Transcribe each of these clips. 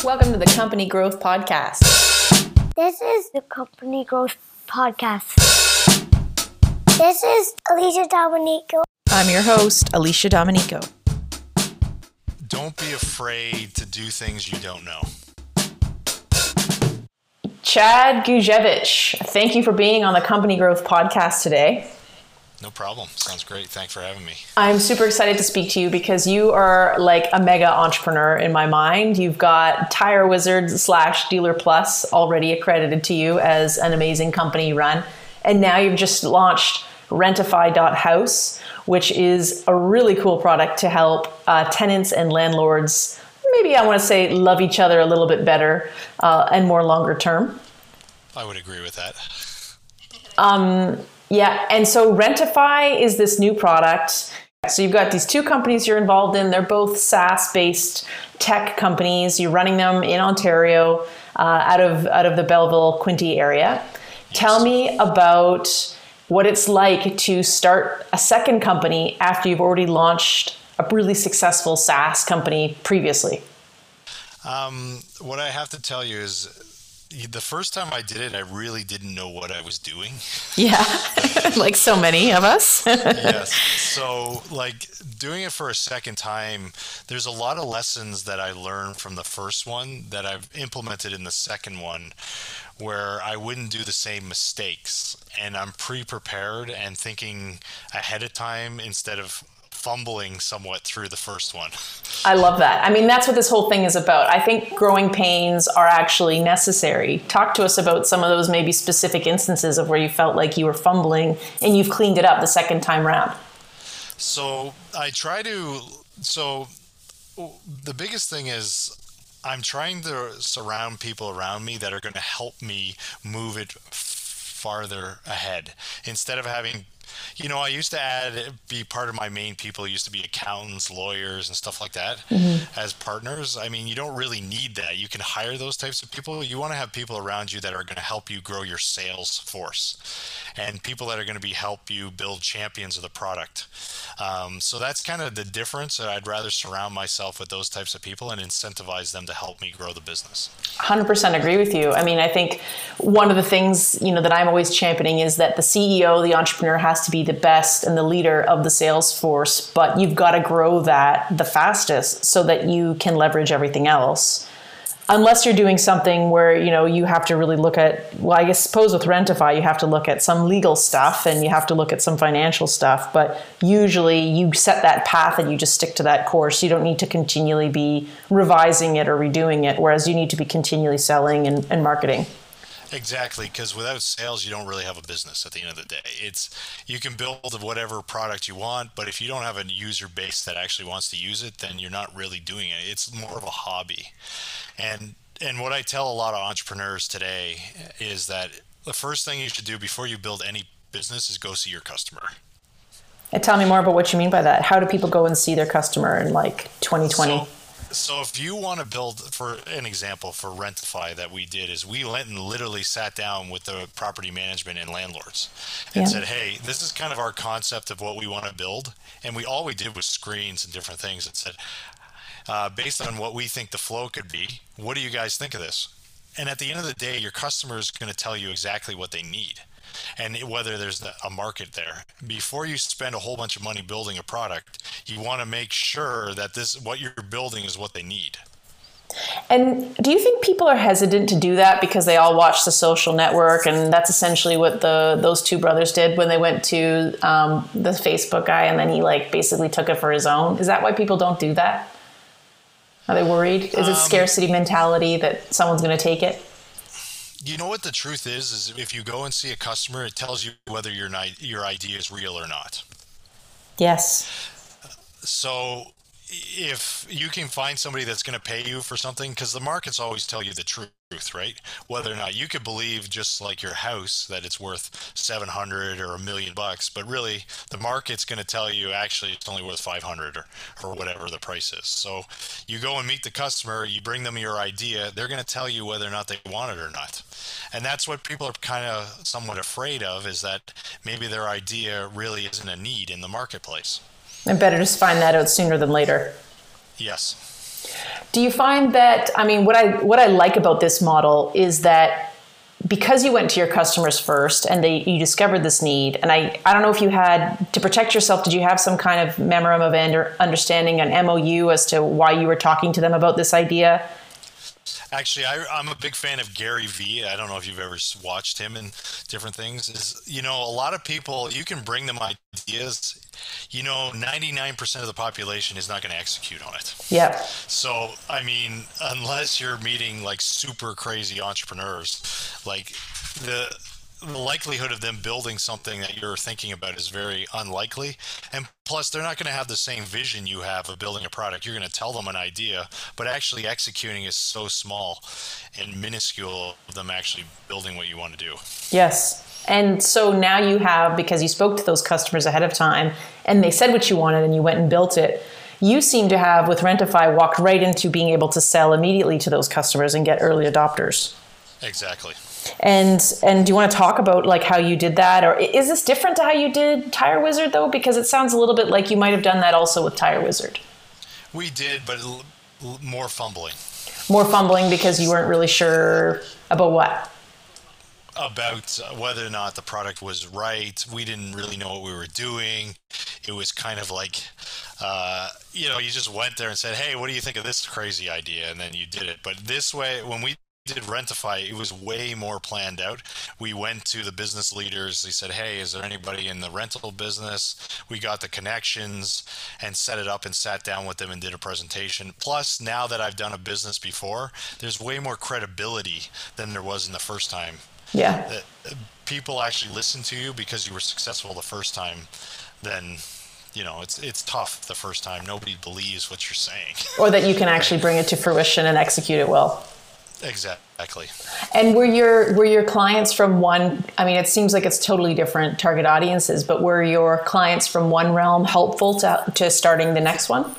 Welcome to the Company Growth Podcast. This is the Company Growth Podcast. This is Alicia Dominico. I'm your host, Alicia Dominico. Don't be afraid to do things you don't know. Chad Gujevich, thank you for being on the Company Growth Podcast today. No problem. Sounds great. Thanks for having me. I'm super excited to speak to you because you are like a mega entrepreneur in my mind. You've got Tire Wizard / Dealer Plus already accredited to you as an amazing company you run. And now you've just launched Rentify.house, which is a really cool product to help tenants and landlords, maybe I want to say, love each other a little bit better and more longer term. I would agree with that. Yeah, and so Rentify is this new product. So you've got these two companies you're involved in. They're both SaaS-based tech companies. You're running them in Ontario, out of the Belleville, Quinte area. Yes. Tell me about what it's like to start a second company after you've already launched a really successful SaaS company previously. What I have to tell you is, the first time I did it, I really didn't know what I was doing. Yeah, like so many of us. Yes. So, like, doing it for a second time, there's a lot of lessons that I learned from the first one that I've implemented in the second one, where I wouldn't do the same mistakes. And I'm pre-prepared and thinking ahead of time instead of fumbling somewhat through the first one. I love that. I mean, that's what this whole thing is about. I think growing pains are actually necessary. Talk to us about some of those maybe specific instances of where you felt like you were fumbling and you've cleaned it up the second time round. So the biggest thing is I'm trying to surround people around me that are going to help me move it farther ahead. Instead of having, I used to be part of my main people used to be accountants, lawyers, and stuff like that as partners. I mean, you don't really need that. You can hire those types of people. You want to have people around you that are going to help you grow your sales force and people that are going to help you build champions of the product. So that's kind of the difference. I'd rather surround myself with those types of people and incentivize them to help me grow the business. 100% agree with you. I mean, I think one of the things, that I'm always championing is that the CEO, the entrepreneur, has to be the best and the leader of the sales force, but you've got to grow that the fastest so that you can leverage everything else. Unless you're doing something where, you have to really look at, I suppose with Rentify, you have to look at some legal stuff and you have to look at some financial stuff. But usually you set that path and you just stick to that course. You don't need to continually be revising it or redoing it, whereas you need to be continually selling and marketing. Exactly, because without sales, you don't really have a business at the end of the day. You can build whatever product you want, but if you don't have a user base that actually wants to use it, then you're not really doing it. It's more of a hobby. And what I tell a lot of entrepreneurs today is that the first thing you should do before you build any business is go see your customer. And tell me more about what you mean by that. How do people go and see their customer in like 2020? So if you want to build, for an example, for Rentify that we did is we went and literally sat down with the property management and landlords and said, hey, this is kind of our concept of what we want to build. And all we did was screens and different things and said, based on what we think the flow could be, what do you guys think of this? And at the end of the day, your customer is going to tell you exactly what they need and whether there's a market there. Before you spend a whole bunch of money building a product, you want to make sure that what you're building is what they need. And do you think people are hesitant to do that because they all watch The Social Network, and that's essentially what those two brothers did when they went to the Facebook guy, and then he basically took it for his own? Is that why people don't do that? Are they worried? Is it scarcity mentality that someone's going to take it? You know what the truth is if you go and see a customer, it tells you whether your idea is real or not. Yes. So if you can find somebody that's going to pay you for something, because the markets always tell you the truth, right? Whether or not you could believe, just like your house, that it's worth 700 or $1 million, but really the market's going to tell you actually it's only worth 500 or whatever the price is. So you go and meet the customer, you bring them your idea, they're going to tell you whether or not they want it or not. And that's what people are kind of somewhat afraid of, is that maybe their idea really isn't a need in the marketplace. And better just find that out sooner than later. Yes. Do you find that, I mean, what I like about this model is that because you went to your customers first and you discovered this need, and I don't know if you had, to protect yourself, did you have some kind of memorandum of understanding, an MOU as to why you were talking to them about this idea? Actually, I'm a big fan of Gary Vee. I don't know if you've ever watched him and different things. A lot of people, you can bring them ideas. 99% of the population is not going to execute on it. Yeah. So, I mean, unless you're meeting like super crazy entrepreneurs, like the likelihood of them building something that you're thinking about is very unlikely. And plus, they're not going to have the same vision you have of building a product. You're going to tell them an idea, but actually executing is so small and minuscule of them actually building what you want to do. Yes. And so now you have, because you spoke to those customers ahead of time and they said what you wanted and you went and built it, you seem to have, with Rentify, walked right into being able to sell immediately to those customers and get early adopters. Exactly. And do you want to talk about like how you did that? Or is this different to how you did Tire Wizard though? Because it sounds a little bit like you might have done that also with Tire Wizard. We did, but more fumbling. More fumbling because you weren't really sure about what? About whether or not the product was right. We didn't really know what we were doing. It was kind of like, you just went there and said, hey, what do you think of this crazy idea? And then you did it. But this way, when we did Rentify, it was way more planned out. We went to the business leaders. They said, hey, is there anybody in the rental business? We got the connections and set it up and sat down with them and did a presentation. Plus, now that I've done a business before, there's way more credibility than there was in the first time. Yeah. People actually listen to you because you were successful the first time. Then, it's tough the first time. Nobody believes what you're saying. Or that you can actually bring it to fruition and execute it well. Exactly. And were your clients from one, I mean, it seems like it's totally different target audiences, but were your clients from one realm helpful to starting the next one?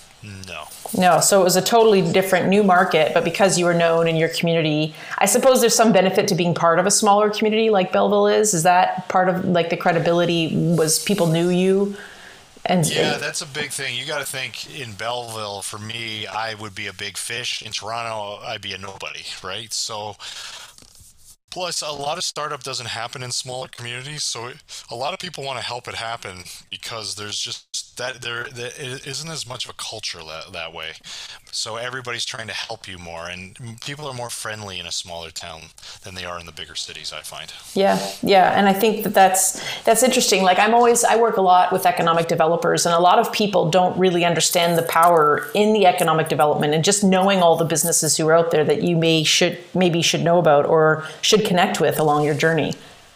No. So it was a totally different new market, but because you were known in your community, I suppose there's some benefit to being part of a smaller community like Belleville is. Is that part of like the credibility, was people knew you? Yeah, that's a big thing. You got to think, in Belleville, for me, I would be a big fish. In Toronto, I'd be a nobody, right? So, plus, a lot of startup doesn't happen in smaller communities. So, a lot of people want to help it happen because there's just there isn't as much of a culture that way. So, everybody's trying to help you more. And people are more friendly in a smaller town than they are in the bigger cities, I find. Yeah. And I think that's interesting. Like I work a lot with economic developers, and a lot of people don't really understand the power in the economic development and just knowing all the businesses who are out there that you maybe should know about or should connect with along your journey.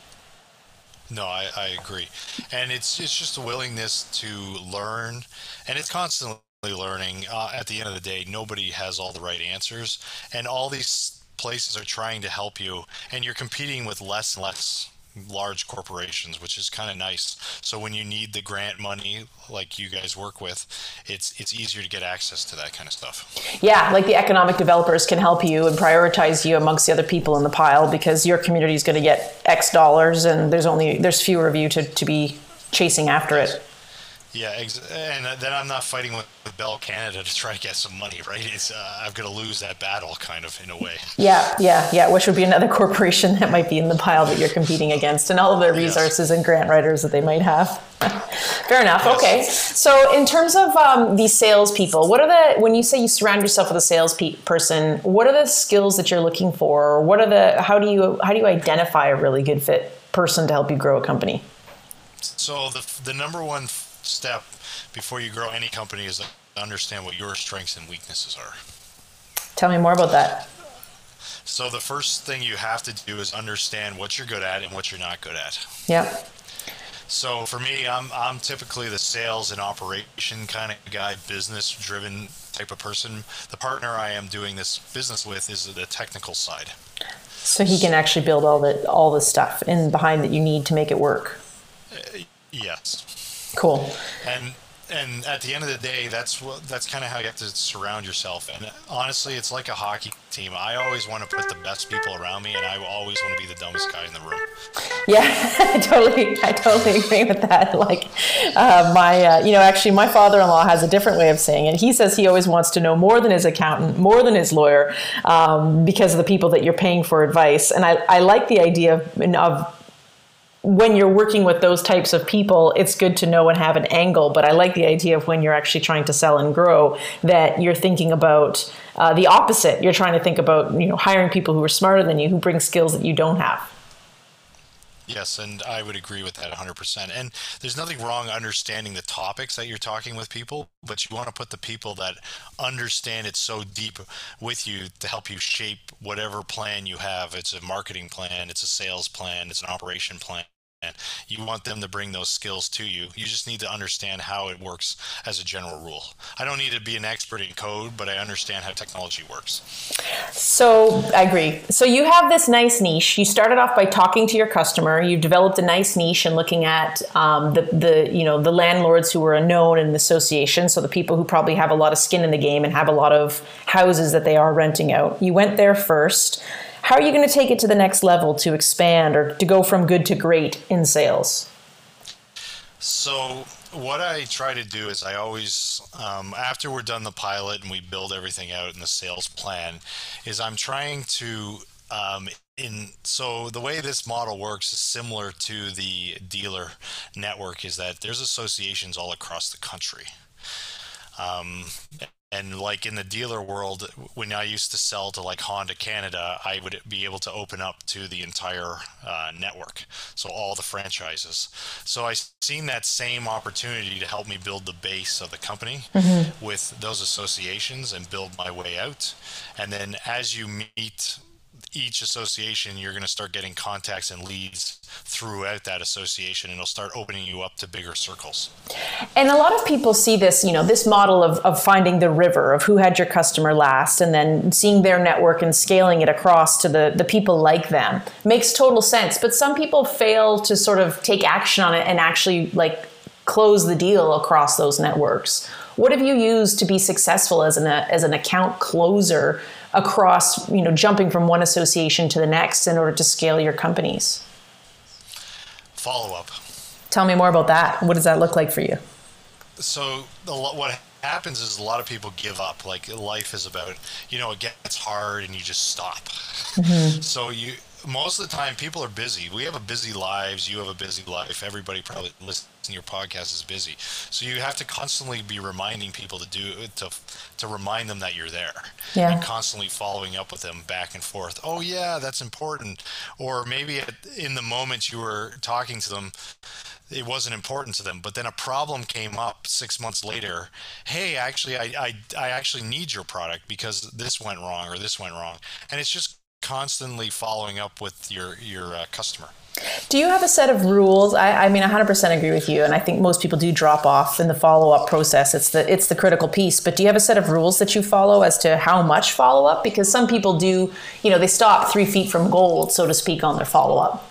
No, I agree. And it's just a willingness to learn, and it's constantly learning. At the end of the day, nobody has all the right answers, and all these places are trying to help you, and you're competing with less and less large corporations, which is kind of nice. So when you need the grant money, like you guys work with, it's easier to get access to that kind of stuff. Yeah, like the economic developers can help you and prioritize you amongst the other people in the pile because your community is going to get X dollars and there's fewer of you to be chasing after it. Yeah, and then I'm not fighting with Bell Canada to try to get some money, right? I'm going to lose that battle, kind of, in a way. Yeah, which would be another corporation that might be in the pile that you're competing against, and all of their resources and grant writers that they might have. Fair enough. Yes. Okay. So in terms of these salespeople, when you say you surround yourself with a salesperson, what are the skills that you're looking for? Or how do you identify a really good fit person to help you grow a company? So the number one step before you grow any company is to understand what your strengths and weaknesses are. Tell me more about that. So the first thing you have to do is understand what you're good at and what you're not good at. Yep. So for me, I'm typically the sales and operation kind of guy, business driven type of person. The partner I am doing this business with is the technical side. So he can actually build all the stuff in behind that you need to make it work. Yes. Cool. and at the end of the day, that's kind of how you have to surround yourself. And honestly, it's like a hockey team. I always want to put the best people around me, and I always want to be the dumbest guy in the room. Yeah, I totally agree with that. Like, actually, my father-in-law has a different way of saying it. He says he always wants to know more than his accountant, more than his lawyer, because of the people that you're paying for advice. And I like the idea of when you're working with those types of people, it's good to know and have an angle. But I like the idea of when you're actually trying to sell and grow, that you're thinking about the opposite. You're trying to think about, hiring people who are smarter than you, who bring skills that you don't have. Yes, and I would agree with that 100%. And there's nothing wrong understanding the topics that you're talking with people, but you want to put the people that understand it so deep with you to help you shape whatever plan you have. It's a marketing plan, it's a sales plan, it's an operation plan. And you want them to bring those skills to you. You just need to understand how it works as a general rule. I don't need to be an expert in code, but I understand how technology works. So I agree. So you have this nice niche. You started off by talking to your customer. You've developed a nice niche and looking at the landlords who are known in the association. So the people who probably have a lot of skin in the game and have a lot of houses that they are renting out. You went there first. How are you going to take it to the next level to expand or to go from good to great in sales? So what I try to do is I always, after we're done the pilot and we build everything out in the sales plan, is I'm trying to, so the way this model works is similar to the dealer network, is that there's associations all across the country. And like in the dealer world, when I used to sell to like Honda Canada, I would be able to open up to the entire network, so all the franchises. So I seen that same opportunity to help me build the base of the company with those associations and build my way out. And then as you meet each association, you're going to start getting contacts and leads throughout that association, and it'll start opening you up to bigger circles. And a lot of people see this, this model of finding the river of who had your customer last, and then seeing their network and scaling it across to the people like them. Makes total sense. But some people fail to sort of take action on it and actually like close the deal across those networks. What have you used to be successful as an account closer across, jumping from one association to the next in order to scale your companies? Follow-up. Tell me more about that. What does that look like for you? So what happens is a lot of people give up. Like life is about, it gets hard and you just stop. So most of the time people are busy. We have busy lives. You have a busy life. Everybody probably listening to your podcast is busy. So you have to constantly be reminding people to remind them that you're there. Yeah. And constantly following up with them back and forth. Oh yeah, that's important. Or maybe in the moment you were talking to them, it wasn't important to them, but then a problem came up 6 months later. Hey, actually, I actually need your product because this went wrong or this went wrong. And it's just constantly following up with your customer. Do you have a set of rules? I mean, 100% agree with you, and I think most people do drop off in the follow-up process. It's the critical piece. But do you have a set of rules that you follow as to how much follow-up? Because some people do, they stop 3 feet from gold, so to speak, on their follow-up.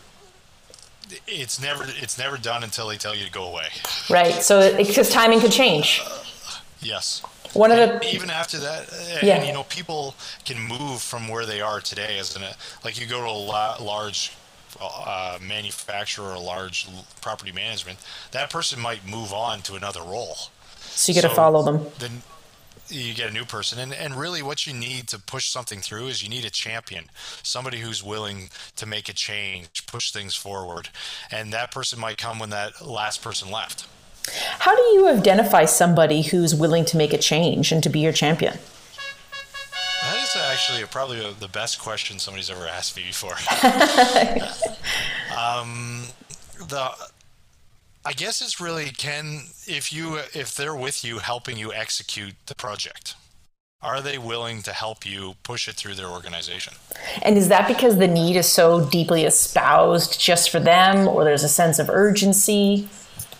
It's never done until they tell you to go away. Right. So because timing could change. Yes. Even after that, and people can move from where they are today. Like you go to a large manufacturer or a large property management, that person might move on to another role. So you got to follow them. Then you get a new person, and really what you need to push something through is you need a champion, somebody who's willing to make a change, push things forward, and that person might come when that last person left. How do you identify somebody who's willing to make a change and to be your champion? That is actually probably the best question somebody's ever asked me before. I guess it's really if they're with you helping you execute the project. Are they willing to help you push it through their organization? And is that because the need is so deeply espoused just for them, or there's a sense of urgency?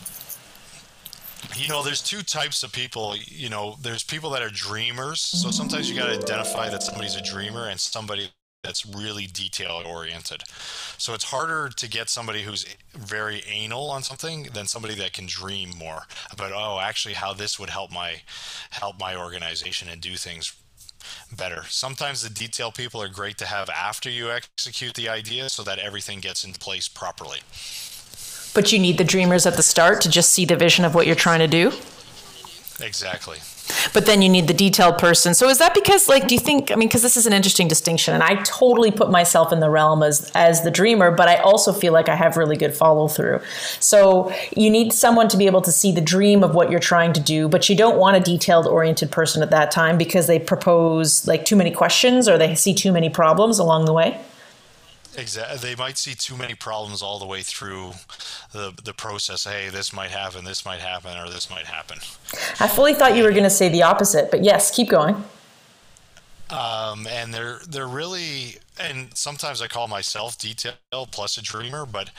There's two types of people. There's people that are dreamers. So sometimes you got to identify that somebody's a dreamer and somebody that's really detail oriented. So it's harder to get somebody who's very anal on something than somebody that can dream more about, oh, actually how this would help my organization and do things better. Sometimes the detail people are great to have after you execute the idea so that everything gets in place properly. But you need the dreamers at the start to just see the vision of what you're trying to do. Exactly. But then you need the detailed person. So is that because, like, do you think, I mean, because this is an interesting distinction, and I totally put myself in the realm as the dreamer, but I also feel like I have really good follow through. So you need someone to be able to see the dream of what you're trying to do, but you don't want a detailed oriented person at that time because they propose like too many questions or they see too many problems along the way. Exactly. They might see too many problems all the way through the process. Hey, this might happen, or this might happen. I fully thought you were going to say the opposite, but yes, keep going. And they're really, and sometimes I call myself detail plus a dreamer, but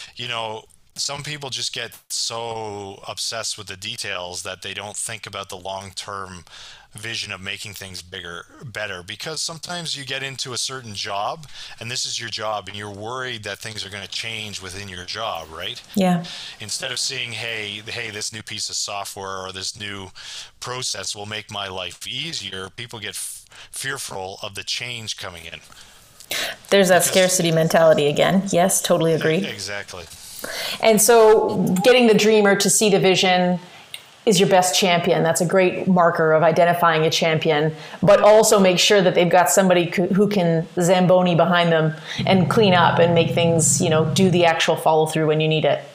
some people just get so obsessed with the details that they don't think about the long-term vision of making things better, because sometimes you get into a certain job and this is your job and you're worried that things are going to change within your job, right? Yeah. Instead of seeing, hey, this new piece of software or this new process will make my life easier, people get fearful of the change coming in. There's that scarcity mentality again. Yes, totally agree. Exactly. And so getting the dreamer to see the vision is your best champion. That's a great marker of identifying a champion, but also make sure that they've got somebody who can Zamboni behind them and clean up and make things, do the actual follow through when you need it.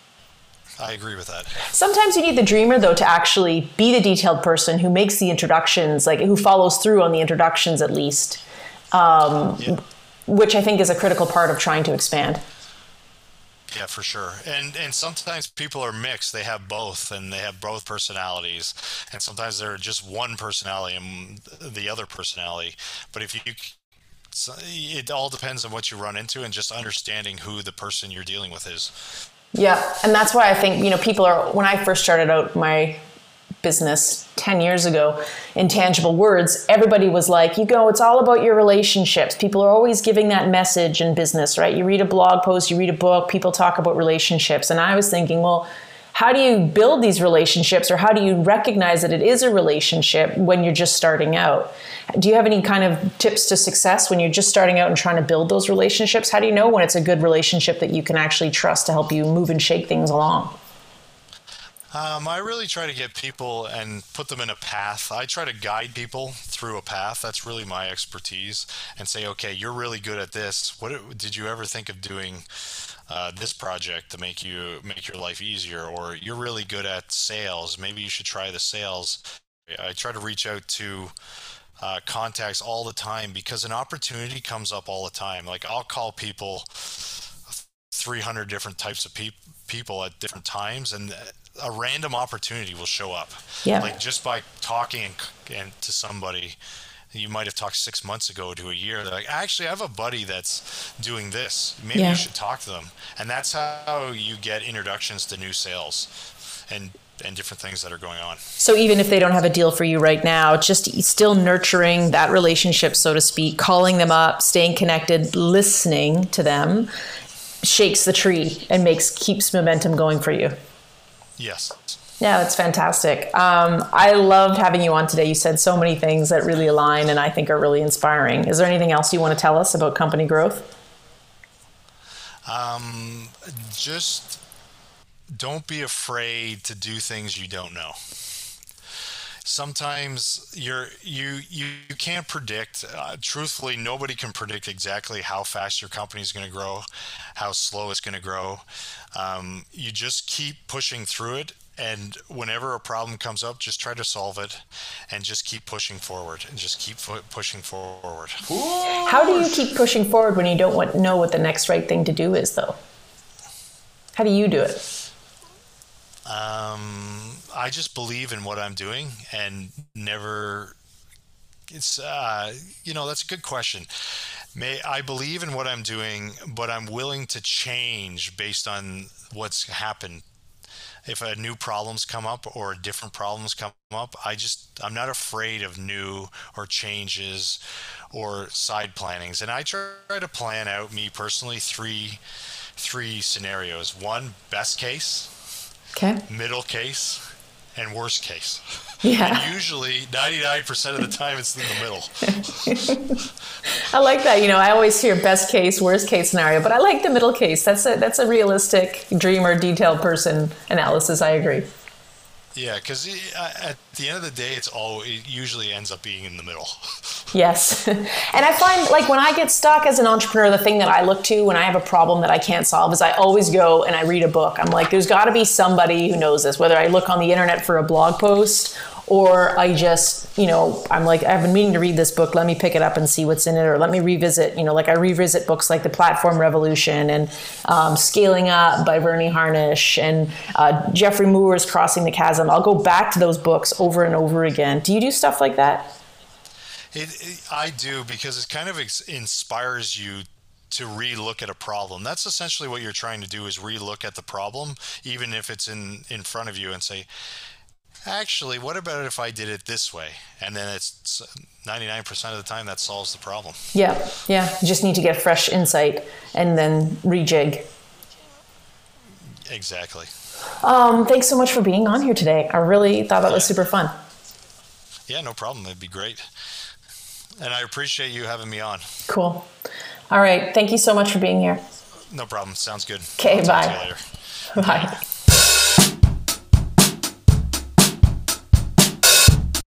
I agree with that. Sometimes you need the dreamer, though, to actually be the detailed person who makes the introductions, like who follows through on the introductions at least, which I think is a critical part of trying to expand. Yeah, for sure. And sometimes people are mixed. They have both, and they have both personalities. And sometimes they're just one personality and the other personality. But it all depends on what you run into and just understanding who the person you're dealing with is. Yeah, and that's why I think, people are, when I first started out my business 10 years ago, Intangible Words, everybody was like, it's all about your relationships. People are always giving that message in business, right? You read a blog post, you read a book, people talk about relationships. And I was thinking, well, how do you build these relationships, or how do you recognize that it is a relationship when you're just starting out? Do you have any kind of tips to success when you're just starting out and trying to build those relationships? How do you know when it's a good relationship that you can actually trust to help you move and shake things along? I really try to get people and put them in a path. I try to guide people through a path. That's really my expertise, and say, okay, you're really good at this. What did you ever think of doing this project to make your life easier? Or you're really good at sales. Maybe you should try the sales. I try to reach out to contacts all the time, because an opportunity comes up all the time. Like, I'll call people 300 different types of people at different times, and a random opportunity will show up. Yeah. Like, just by talking and to somebody you might have talked 6 months ago to a year, they're like, actually, I have a buddy that's doing this. Maybe you should talk to them. And that's how you get introductions to new sales and different things that are going on. So even if they don't have a deal for you right now, just still nurturing that relationship, so to speak, calling them up, staying connected, listening to them, shakes the tree and keeps momentum going for you. Yes. Yeah, that's fantastic. I loved having you on today. You said so many things that really align and I think are really inspiring. Is there anything else you want to tell us about company growth? Just don't be afraid to do things you don't know. Sometimes you can't predict. Truthfully, nobody can predict exactly how fast your company is going to grow, how slow it's going to grow. You just keep pushing through it, and whenever a problem comes up, just try to solve it, and just keep pushing forward, and just keep pushing forward. How do you keep pushing forward when you don't know what the next right thing to do is, though? How do you do it? I just believe in what I'm doing and never. It's that's a good question. I believe in what I'm doing, but I'm willing to change based on what's happened. if a new problems come up or different problems come up, I'm not afraid of new or changes or side plannings. And I try to plan out, me personally, three scenarios. One, best case, Okay. middle case, and worst case. Yeah. And usually 99% of the time it's in the middle. I like that. I always hear best case, worst case scenario, but I like the middle case. That's a realistic dreamer, detailed person analysis. I agree. Yeah, because at the end of the day, it usually ends up being in the middle. Yes. And I find, like, when I get stuck as an entrepreneur, the thing that I look to when I have a problem that I can't solve is I always go and I read a book. I'm like, there's got to be somebody who knows this, whether I look on the internet for a blog post or I just, I'm like, I've been meaning to read this book. Let me pick it up and see what's in it. Or let me revisit, like I revisit books like The Platform Revolution and Scaling Up by Verne Harnish and Jeffrey Moore's Crossing the Chasm. I'll go back to those books over and over again. Do you do stuff like that? I do, because it kind of inspires you to re-look at a problem. That's essentially what you're trying to do, is re-look at the problem, even if it's in front of you, and say, actually, what about if I did it this way? And then it's 99% of the time that solves the problem. Yeah. You just need to get fresh insight and then rejig. Exactly. Thanks so much for being on here today. I really thought that was super fun. Yeah, no problem. It'd be great. And I appreciate you having me on. Cool. All right. Thank you so much for being here. No problem. Sounds good. Okay, I'll talk to you bye. later. Bye.